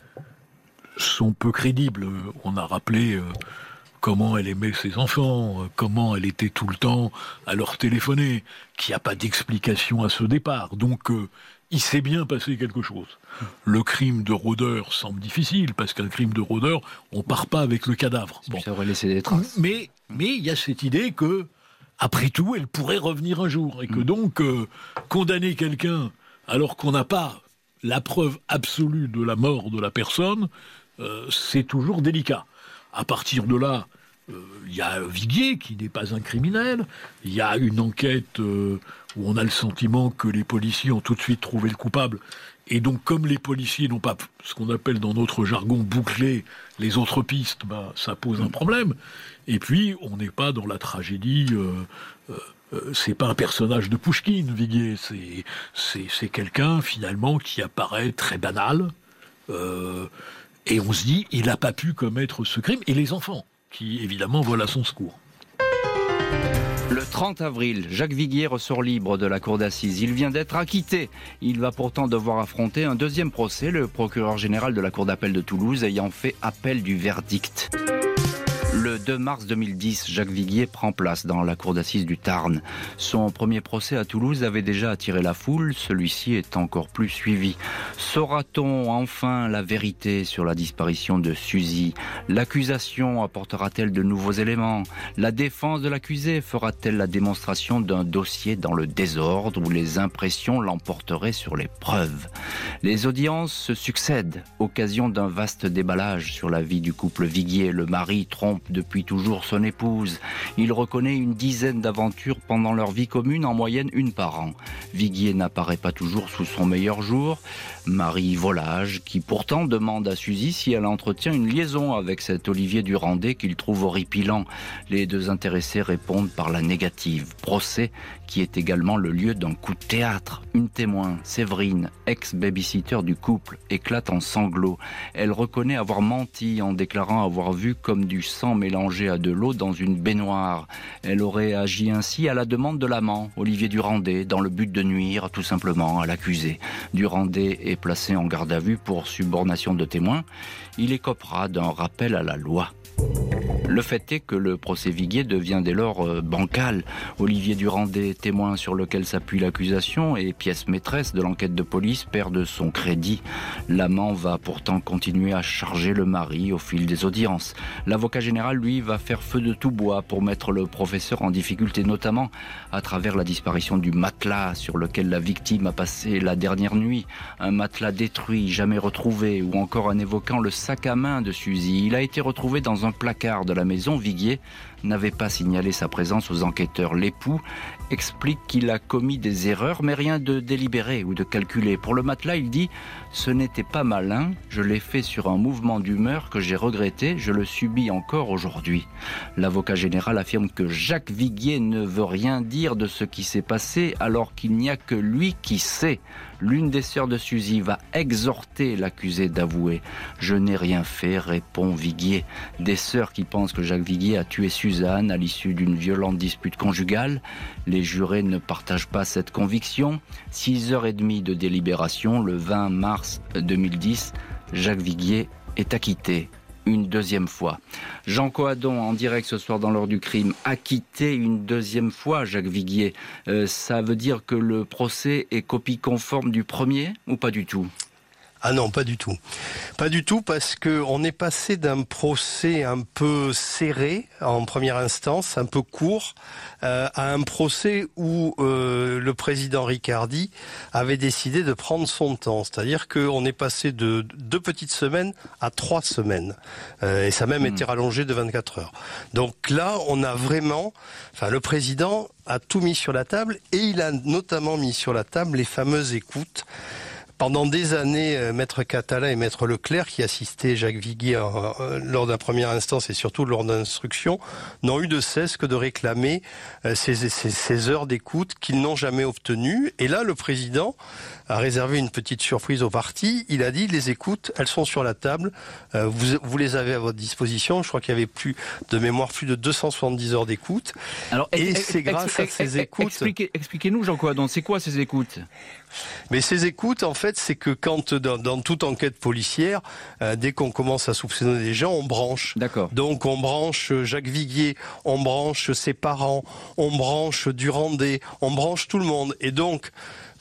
sont peu crédibles. On a rappelé euh, comment elle aimait ses enfants, euh, comment elle était tout le temps à leur téléphoner, qu'il n'y a pas d'explication à ce départ. Donc, euh, il s'est bien passé quelque chose. Le crime de rôdeur semble difficile, parce qu'un crime de rôdeur, on part pas avec le cadavre. Bon. Ça aurait laissé des traces. Mais mais il y a cette idée que après tout, elle pourrait revenir un jour. Et que donc, euh, condamner quelqu'un alors qu'on n'a pas la preuve absolue de la mort de la personne, euh, c'est toujours délicat. À partir de là, il euh, y a Viguier qui n'est pas un criminel, il y a une enquête euh, où on a le sentiment que les policiers ont tout de suite trouvé le coupable. Et donc, comme les policiers n'ont pas ce qu'on appelle dans notre jargon bouclé les autres pistes, bah, ça pose un problème. Et puis, on n'est pas dans la tragédie. Euh, euh, c'est pas un personnage de Pouchkine, Viguier. C'est, c'est, c'est quelqu'un, finalement, qui apparaît très banal. Euh, et on se dit, il n'a pas pu commettre ce crime. Et les enfants, qui, évidemment, volent à son secours. Le trente avril, Jacques Viguier ressort libre de la cour d'assises. Il vient d'être acquitté. Il va pourtant devoir affronter un deuxième procès, le procureur général de la cour d'appel de Toulouse ayant fait appel du verdict. Le deux mars deux mille dix, Jacques Viguier prend place dans la cour d'assises du Tarn. Son premier procès à Toulouse avait déjà attiré la foule, celui-ci est encore plus suivi. Saura-t-on enfin la vérité sur la disparition de Suzy ? L'accusation apportera-t-elle de nouveaux éléments ? La défense de l'accusé fera-t-elle la démonstration d'un dossier dans le désordre où les impressions l'emporteraient sur les preuves ? Les audiences se succèdent, occasion d'un vaste déballage sur la vie du couple Viguier. Le mari trompe depuis toujours son épouse. Il reconnaît une dizaine d'aventures pendant leur vie commune, en moyenne une par an. Viguier n'apparaît pas toujours sous son meilleur jour. Marie Volage, qui pourtant demande à Suzy si elle entretient une liaison avec cet Olivier Durandé qu'il trouve horripilant. Les deux intéressés répondent par la négative. Procès qui est également le lieu d'un coup de théâtre. Une témoin, Séverine, ex-babysitter du couple, éclate en sanglots. Elle reconnaît avoir menti en déclarant avoir vu comme du sang mélangé à de l'eau dans une baignoire. Elle aurait agi ainsi à la demande de l'amant, Olivier Durandé, dans le but de nuire tout simplement à l'accusé. Durandé est placé en garde à vue pour subornation de témoins. Il écopera d'un rappel à la loi. Le fait est que le procès Viguier devient dès lors euh, bancal. Olivier Durandé, témoin sur lequel s'appuie l'accusation et pièce maîtresse de l'enquête de police, perd de son crédit. L'amant va pourtant continuer à charger le mari au fil des audiences. L'avocat général, lui, va faire feu de tout bois pour mettre le professeur en difficulté, notamment à travers la disparition du matelas sur lequel la victime a passé la dernière nuit. Un matelas détruit, jamais retrouvé, ou encore en évoquant le sac à main de Suzy. Il a été retrouvé dans un placard de la maison. Viguier n'avait pas signalé sa présence aux enquêteurs. L'époux explique qu'il a commis des erreurs, mais rien de délibéré ou de calculé. Pour le matelas, il dit « Ce n'était pas malin, je l'ai fait sur un mouvement d'humeur que j'ai regretté, je le subis encore aujourd'hui. » L'avocat général affirme que Jacques Viguier ne veut rien dire de ce qui s'est passé alors qu'il n'y a que lui qui sait. L'une des sœurs de Suzy va exhorter l'accusé d'avouer. « Je n'ai rien fait », répond Viguier. Des sœurs qui pensent que Jacques Viguier a tué Suzanne à l'issue d'une violente dispute conjugale. Les jurés ne partagent pas cette conviction. Six heures et demie de délibération, le vingt mars deux mille dix, Jacques Viguier est acquitté. Une deuxième fois. Jean Coadon, en direct ce soir dans l'heure du crime, acquitté une deuxième fois, Jacques Viguier. Euh, ça veut dire que le procès est copie conforme du premier ou pas du tout ? Ah non, pas du tout. Pas du tout parce que on est passé d'un procès un peu serré en première instance, un peu court, euh, à un procès où euh, le président Riccardi avait décidé de prendre son temps. C'est-à-dire qu'on est passé de deux petites semaines à trois semaines. Euh, et ça a même mmh. été rallongé de vingt-quatre heures. Donc là, on a vraiment... Enfin, le président a tout mis sur la table et il a notamment mis sur la table les fameuses écoutes. Pendant des années, Maître Catala et Maître Leclerc, qui assistaient Jacques Viguier euh, lors de la première instance et surtout lors d'instruction, n'ont eu de cesse que de réclamer euh, ces, ces, ces heures d'écoute qu'ils n'ont jamais obtenues. Et là, le président a réservé une petite surprise au parti. Il a dit, les écoutes, elles sont sur la table, euh, vous, vous les avez à votre disposition. Je crois qu'il y avait plus de mémoire, plus de deux cent soixante-dix heures d'écoute. Alors, et ex- c'est grâce ex- à ces écoutes... Expliquez, expliquez-nous, Jean Coadon, c'est quoi ces écoutes ? Mais ces écoutes, en fait, c'est que quand, dans, dans toute enquête policière, euh, dès qu'on commence à soupçonner des gens, on branche. D'accord. Donc on branche Jacques Viguier, on branche ses parents, on branche Durandé, on branche tout le monde. Et donc,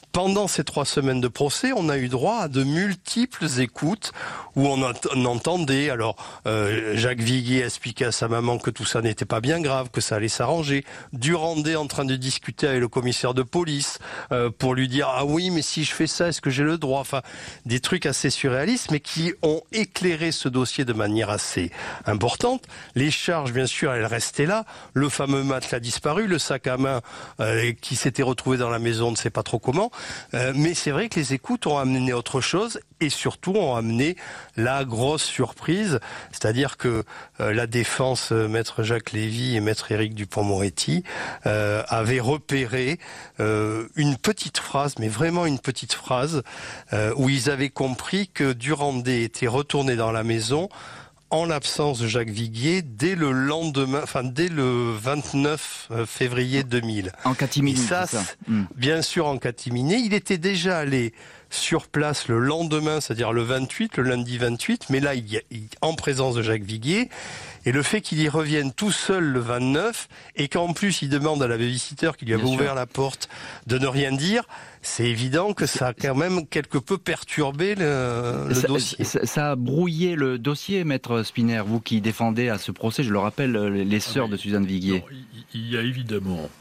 pendant ces trois semaines de procès, on a eu droit à de multiples écoutes où on, a, on entendait, alors euh, Jacques Viguier expliquait à sa maman que tout ça n'était pas bien grave, que ça allait s'arranger. Durandé en train de discuter avec le commissaire de police euh, pour lui dire ah oui mais si je fais ça est-ce que j'ai le droit, enfin des trucs assez surréalistes mais qui ont éclairé ce dossier de manière assez importante. Les charges bien sûr elles restaient là, le fameux matelas disparu, le sac à main euh, qui s'était retrouvé dans la maison on ne sait pas trop comment, euh, mais c'est vrai que les écoutes ont amené autre chose et surtout ont amené la grosse surprise, c'est-à-dire que euh, la défense, euh, maître Jacques Lévy et maître Éric Dupond-Moretti euh, avaient repéré euh, une petite phrase, mais vraiment une petite phrase, euh, où ils avaient compris que Durandé était retourné dans la maison en l'absence de Jacques Viguier dès le lendemain, enfin dès le vingt-neuf février deux mille. En catimini, ça, c'est ça. Bien sûr en catimini. Il était déjà allé sur place le lendemain, c'est-à-dire le vingt-huit, le lundi vingt-huit, mais là, il y a, il, en présence de Jacques Viguier. Et le fait qu'il y revienne tout seul le vingt-neuf, et qu'en plus il demande à la babysitter qui lui avait ouvert la porte de ne rien dire, c'est évident que ça a quand même quelque peu perturbé le, le ça, dossier. Ça, ça a brouillé le dossier, maître Spinner, vous qui défendez à ce procès, je le rappelle, les sœurs ah, de Suzanne Viguier. Non, il y a évidemment,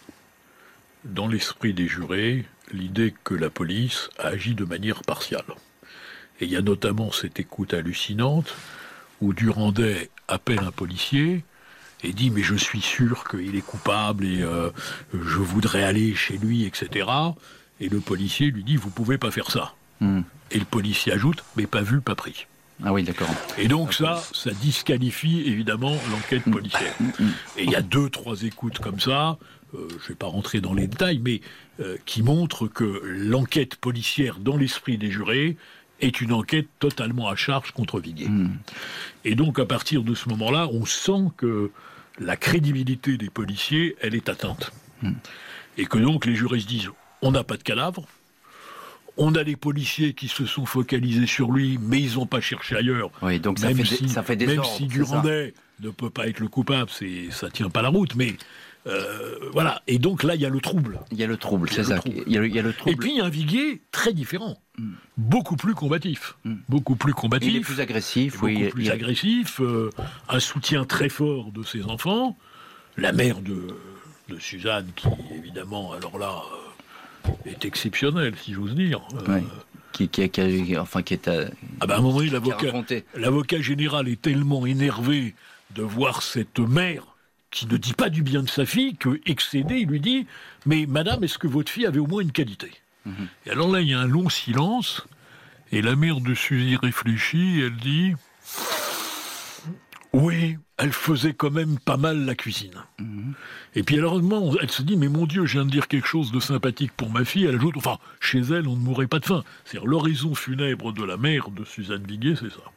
dans l'esprit des jurés, l'idée que la police a agi de manière partiale. Et il y a notamment cette écoute hallucinante où Durandé appelle un policier et dit « mais je suis sûr qu'il est coupable et euh, je voudrais aller chez lui, et cetera » Et le policier lui dit « vous pouvez pas faire ça mmh. ». Et le policier ajoute « mais pas vu, pas pris ». Ah oui, d'accord. Et donc ça, ça disqualifie évidemment l'enquête policière. Et il y a deux, trois écoutes comme ça, euh, je ne vais pas rentrer dans les détails, mais euh, qui montrent que l'enquête policière dans l'esprit des jurés est une enquête totalement à charge contre Viguier. Mmh. Et donc à partir de ce moment-là, on sent que la crédibilité des policiers, elle est atteinte. Mmh. Et que donc les jurés se disent, on n'a pas de cadavre, on a les policiers qui se sont focalisés sur lui, mais ils n'ont pas cherché ailleurs. Oui, donc ça même fait, si, ça fait des Même ordres, si Durandé ne peut pas être le coupable, c'est, ça ne tient pas la route, mais euh, voilà. Et donc là, il y a le trouble. Il y a le trouble, c'est ça. Il y a le, il y a le trouble. Et puis, il y a un Viguier très différent. Mm. Beaucoup plus combatif. Mm. Beaucoup plus combatif. Il est plus agressif. Beaucoup oui, plus il... agressif. Euh, un soutien très fort de ses enfants. La mère de, de Suzanne, qui, évidemment, alors là, euh, est exceptionnelle, si j'ose dire. Euh, oui. Qui, qui, qui, enfin, qui est à, ah ben à un moment donné, l'avocat, l'avocat général est tellement énervé de voir cette mère qui ne dit pas du bien de sa fille, que, excédé, il lui dit « Mais madame, est-ce que votre fille avait au moins une qualité ?» mm-hmm. Et alors là, il y a un long silence, et la mère de Suzy réfléchit, elle dit « Oui, elle faisait quand même pas mal la cuisine. Mm-hmm. » Et puis alors, elle se dit « Mais mon Dieu, je viens de dire quelque chose de sympathique pour ma fille. » Elle ajoute « Enfin, chez elle, on ne mourrait pas de faim. » C'est-à-dire l'horizon funèbre de la mère de Suzanne Viguier, c'est ça.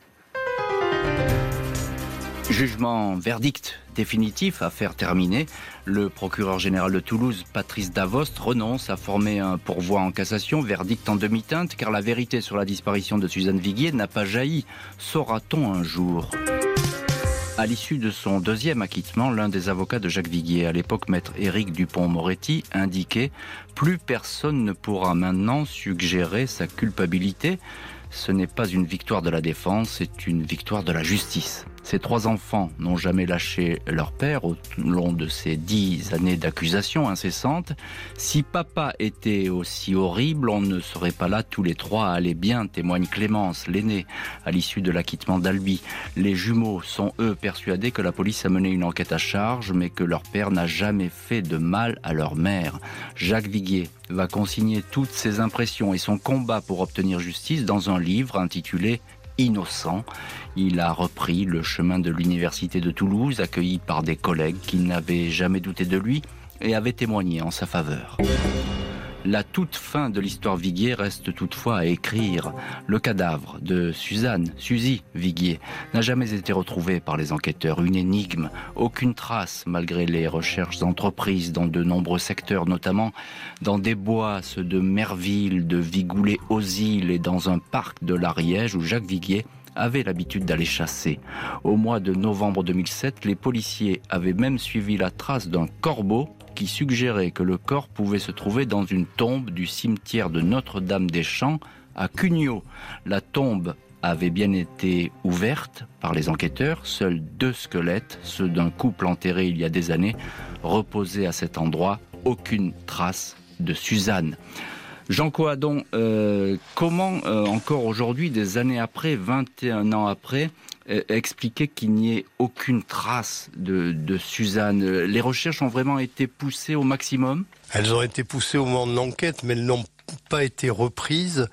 Jugement, verdict définitif, affaire terminée. Le procureur général de Toulouse, Patrice Davost, renonce à former un pourvoi en cassation. Verdict en demi-teinte, car la vérité sur la disparition de Suzanne Viguier n'a pas jailli. Saura-t-on un jour ? À l'issue de son deuxième acquittement, l'un des avocats de Jacques Viguier, à l'époque maître Éric Dupond-Moretti, indiquait « Plus personne ne pourra maintenant suggérer sa culpabilité. Ce n'est pas une victoire de la défense, c'est une victoire de la justice. » Ces trois enfants n'ont jamais lâché leur père au long de ces dix années d'accusations incessantes. Si papa était aussi horrible, on ne serait pas là tous les trois à aller bien, témoigne Clémence, l'aînée, à l'issue de l'acquittement d'Albi. Les jumeaux sont eux persuadés que la police a mené une enquête à charge, mais que leur père n'a jamais fait de mal à leur mère. Jacques Viguier va consigner toutes ses impressions et son combat pour obtenir justice dans un livre intitulé Innocent. Il a repris le chemin de l'université de Toulouse, accueilli par des collègues qui n'avaient jamais douté de lui et avaient témoigné en sa faveur. La toute fin de l'histoire Viguier reste toutefois à écrire. Le cadavre de Suzanne, Suzy Viguier, n'a jamais été retrouvé par les enquêteurs. Une énigme, aucune trace malgré les recherches entreprises dans de nombreux secteurs, notamment dans des bois, ceux de Merville, de Vigoulay-aux-Îles et dans un parc de l'Ariège où Jacques Viguier avait l'habitude d'aller chasser. Au mois de novembre deux mille sept, les policiers avaient même suivi la trace d'un corbeau qui suggérait que le corps pouvait se trouver dans une tombe du cimetière de Notre-Dame-des-Champs à Cugnot. La tombe avait bien été ouverte par les enquêteurs. Seuls deux squelettes, ceux d'un couple enterré il y a des années, reposaient à cet endroit. Aucune trace de Suzanne. Jean Coadon, euh, comment euh, encore aujourd'hui, des années après, vingt et un ans après, euh, expliquer qu'il n'y ait aucune trace de, de Suzanne? Les recherches ont vraiment été poussées au maximum? Elles ont été poussées au moment de l'enquête, mais elles n'ont pas été reprises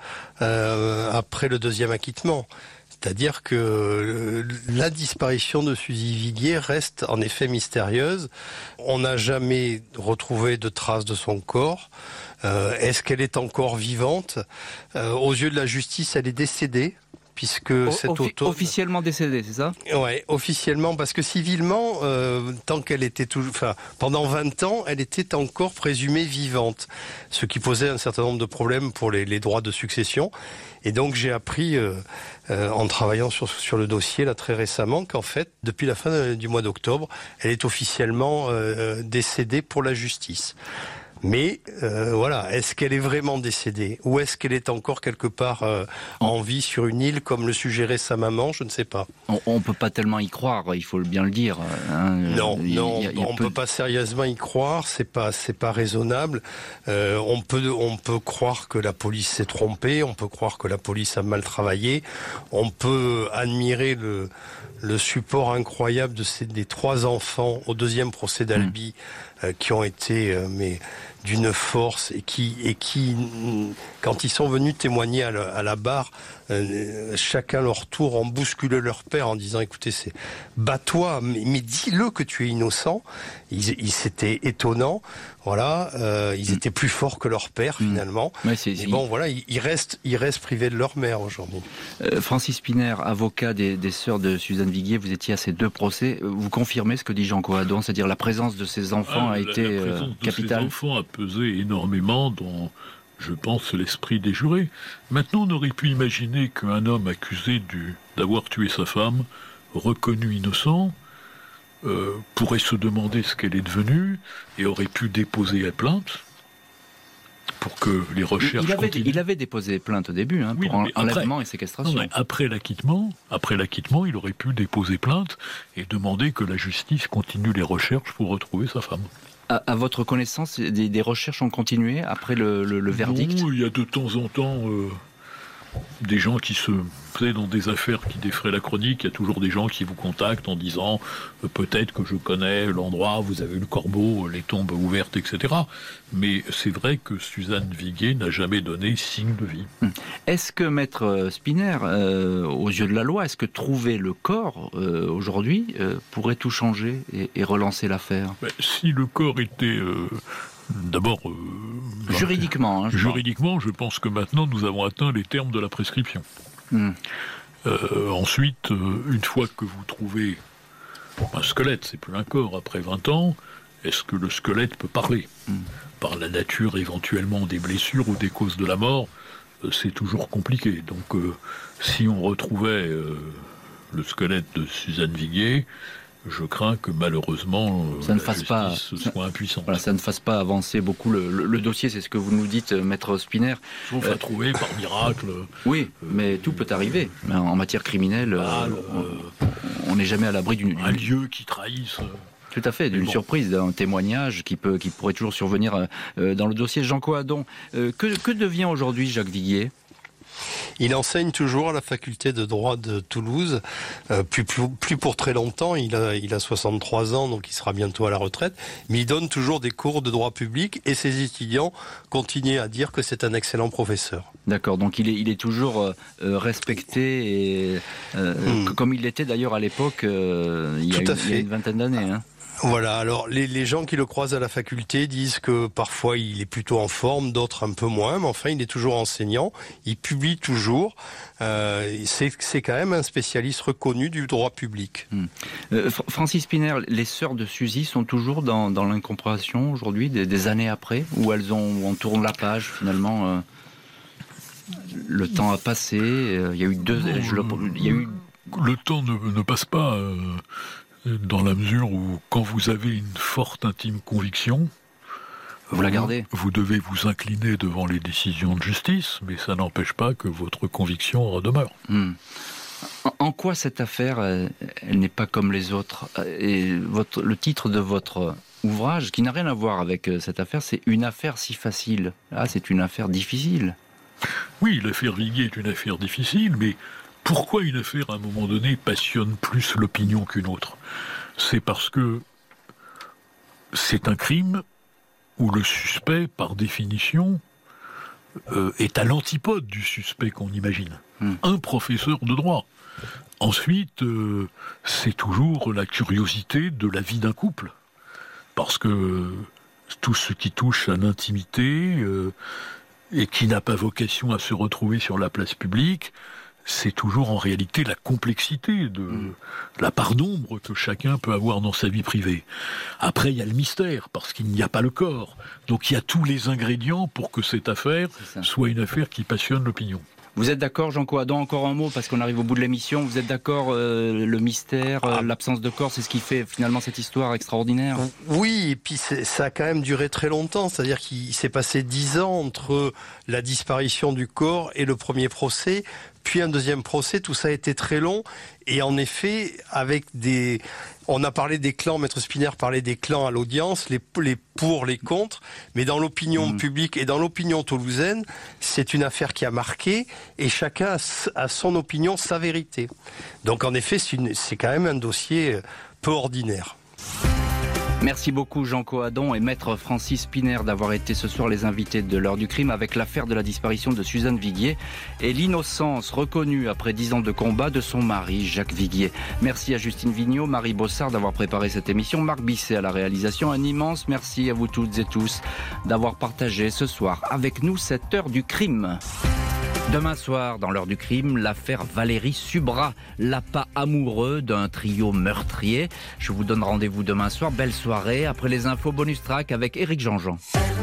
euh, après le deuxième acquittement. C'est-à-dire que la disparition de Suzy Viguier reste en effet mystérieuse. On n'a jamais retrouvé de traces de son corps. Euh, est-ce qu'elle est encore vivante? euh, Aux yeux de la justice, elle est décédée. Puisque o- cet offi- automne... Officiellement décédée, c'est ça? Ouais, officiellement, parce que civilement, euh, tant qu'elle était toujours, enfin, pendant vingt ans, elle était encore présumée vivante, ce qui posait un certain nombre de problèmes pour les, les droits de succession. Et donc j'ai appris, euh, euh, en travaillant sur, sur le dossier là très récemment, qu'en fait, depuis la fin du mois d'octobre, elle est officiellement euh, décédée pour la justice. Mais euh, voilà, est-ce qu'elle est vraiment décédée ou est-ce qu'elle est encore quelque part euh, en vie sur une île comme le suggérait sa maman? Je ne sais pas. On ne peut pas tellement y croire, il faut bien le dire. Hein. Non, il, non, il y a, il y a on ne peu... peut pas sérieusement y croire. C'est pas, c'est pas raisonnable. Euh, on peut, on peut croire que la police s'est trompée. On peut croire que la police a mal travaillé. On peut admirer le le support incroyable de ces des trois enfants au deuxième procès d'Albi mmh. euh, qui ont été euh, mais d'une force et qui et qui quand ils sont venus témoigner à la, à la barre, euh, chacun leur tour ont bousculé leur père en disant écoutez, c'est bats-toi mais, mais dis-le que tu es innocent. Ils, ils c'était étonnant. Voilà, euh, ils mmh. étaient plus forts que leur père finalement. Mmh. Ouais, c'est, mais bon, voilà, ils, ils restent, ils restent privés de leur mère aujourd'hui. Euh, Francis Spinner, avocat des, des sœurs de Suzanne Viguier, vous étiez à ces deux procès. Vous confirmez ce que dit Jean Coadon, c'est-à-dire la présence de ces enfants ah, a la, été la présence euh, de capitale. Ces enfants a pesé énormément dans, je pense, l'esprit des jurés. Maintenant, on aurait pu imaginer qu'un homme accusé du, d'avoir tué sa femme, reconnu innocent, Euh, pourrait se demander ce qu'elle est devenue et aurait pu déposer la plainte pour que les recherches il avait, continuent. Il avait déposé plainte au début hein, oui, pour non, enlèvement après, et séquestration. Non, après l'acquittement, après l'acquittement, il aurait pu déposer plainte et demander que la justice continue les recherches pour retrouver sa femme. À, à votre connaissance, des, des recherches ont continué après le, le, le verdict? Non, il y a de temps en temps euh, des gens qui se... Vous savez, dans des affaires qui défraient la chronique, il y a toujours des gens qui vous contactent en disant euh, peut-être que je connais l'endroit, vous avez le corbeau, les tombes ouvertes, et cetera. Mais c'est vrai que Suzanne Viguier n'a jamais donné signe de vie. Est-ce que, maître Spinner, euh, aux yeux de la loi, est-ce que trouver le corps euh, aujourd'hui euh, pourrait tout changer et, et relancer l'affaire? Ben, si le corps était... Euh, D'abord, euh, juridiquement, hein, je juridiquement, pense. je pense que maintenant nous avons atteint les termes de la prescription. Mmh. Euh, ensuite, euh, une fois que vous trouvez un squelette, c'est plus un corps, après vingt ans, est-ce que le squelette peut parler mmh. Par la nature éventuellement des blessures ou des causes de la mort, euh, c'est toujours compliqué. Donc, euh, si on retrouvait euh, le squelette de Suzanne Viguier, je crains que malheureusement ça ne la fasse pas, soit impuissante. Voilà, ça ne fasse pas avancer beaucoup le, le, le dossier, c'est ce que vous nous dites, maître Spinner. Sauf euh, à trouver par miracle. Oui, euh, mais tout peut arriver. Mais en matière criminelle, ah, euh, on n'est jamais à l'abri d'une... Un lieu qui trahisse... Tout à fait, d'une bon. surprise, d'un témoignage qui, peut, qui pourrait toujours survenir euh, dans le dossier. Jean Coadon, euh, que, que devient aujourd'hui Jacques Viguier ? Il enseigne toujours à la faculté de droit de Toulouse, euh, plus, plus, plus pour très longtemps, il a, il a soixante-trois ans, donc il sera bientôt à la retraite, mais il donne toujours des cours de droit public et ses étudiants continuent à dire que c'est un excellent professeur. D'accord, donc il est, il est toujours euh, respecté, et, euh, hmm. comme il l'était d'ailleurs à l'époque, euh, il, y a une, il y a une vingtaine d'années. Hein. Voilà, alors les, les gens qui le croisent à la faculté disent que parfois il est plutôt en forme, d'autres un peu moins, mais enfin il est toujours enseignant, il publie toujours, euh, c'est, c'est quand même un spécialiste reconnu du droit public. Mmh. Euh, Francis Spinner, les sœurs de Suzy sont toujours dans, dans l'incompréhension aujourd'hui, des, des années après, où elles ont, on tourne la page finalement, euh, le temps a passé, euh, il y a eu deux... Non, je, le, il y a eu... Le temps ne, ne passe pas... Euh... dans la mesure où, quand vous avez une forte intime conviction, Vous la gardez ? Vous devez vous incliner devant les décisions de justice, mais ça n'empêche pas que votre conviction en demeure. Hmm. En quoi cette affaire, elle, elle n'est pas comme les autres ? Et votre, le titre de votre ouvrage, qui n'a rien à voir avec cette affaire, c'est « Une affaire si facile ». Là, c'est une affaire difficile. Oui, l'affaire Viguier est une affaire difficile, mais pourquoi une affaire, à un moment donné, passionne plus l'opinion qu'une autre ? C'est parce que c'est un crime où le suspect, par définition, euh, est à l'antipode du suspect qu'on imagine. Mmh. Un professeur de droit. Ensuite, euh, c'est toujours la curiosité de la vie d'un couple. Parce que tout ce qui touche à l'intimité euh, et qui n'a pas vocation à se retrouver sur la place publique, c'est toujours en réalité la complexité de mmh. la part d'ombre que chacun peut avoir dans sa vie privée. Après, il y a le mystère, parce qu'il n'y a pas le corps. Donc il y a tous les ingrédients pour que cette affaire soit une affaire qui passionne l'opinion. Vous êtes d'accord, Jean Coadon, encore un mot, parce qu'on arrive au bout de l'émission. Vous êtes d'accord, euh, le mystère, euh, ah. l'absence de corps, c'est ce qui fait finalement cette histoire extraordinaire ? Oui, et puis ça a quand même duré très longtemps. C'est-à-dire qu'il s'est passé dix ans entre la disparition du corps et le premier procès, puis un deuxième procès. Tout ça a été très long. Et en effet, avec des... On a parlé des clans, Maître Spinner parlait des clans à l'audience, les, les pour, les contre, mais dans l'opinion mmh. publique et dans l'opinion toulousaine, c'est une affaire qui a marqué et chacun a son opinion, sa vérité. Donc en effet, c'est, une, c'est quand même un dossier peu ordinaire. Merci beaucoup Jean Coadon et Maître Francis Spinner d'avoir été ce soir les invités de l'heure du crime avec l'affaire de la disparition de Suzanne Viguier et l'innocence reconnue après dix ans de combat de son mari Jacques Viguier. Merci à Justine Vignot, Marie Bossard d'avoir préparé cette émission, Marc Bisset à la réalisation. Un immense merci à vous toutes et tous d'avoir partagé ce soir avec nous cette heure du crime. Demain soir, dans l'heure du crime, l'affaire Valérie Subra, l'appât amoureux d'un trio meurtrier. Je vous donne rendez-vous demain soir. Belle soirée. Après les infos bonus track avec Éric Jean-Jean.